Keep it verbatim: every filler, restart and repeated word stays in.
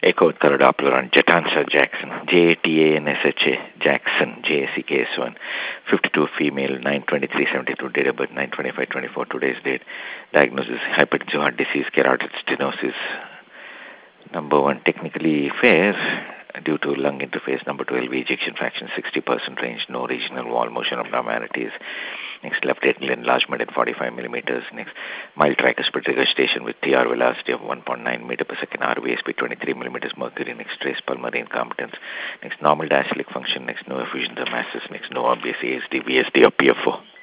Echo with color Doppler on Jatansa Jackson, J A T A N S H A, Jackson, J A C K S one, fifty-two female, nine twenty-three seventy-two, date of birth nine twenty-five twenty-four, today's date. Diagnosis, hypertensive heart disease, carotid stenosis. Number one, technically fair due to lung interface. Number two, L V ejection fraction sixty percent range, no regional wall motion abnormalities. Next, left atrial enlargement at forty-five millimeters. Next, mild tricuspid regurgitation with T R velocity of one point nine meter per second, R V S P twenty-three millimeters mercury. Next, trace pulmonary incompetence. Next, normal diastolic function. Next, no effusion of masses. Next, no obvious A S D, V S D or P F O.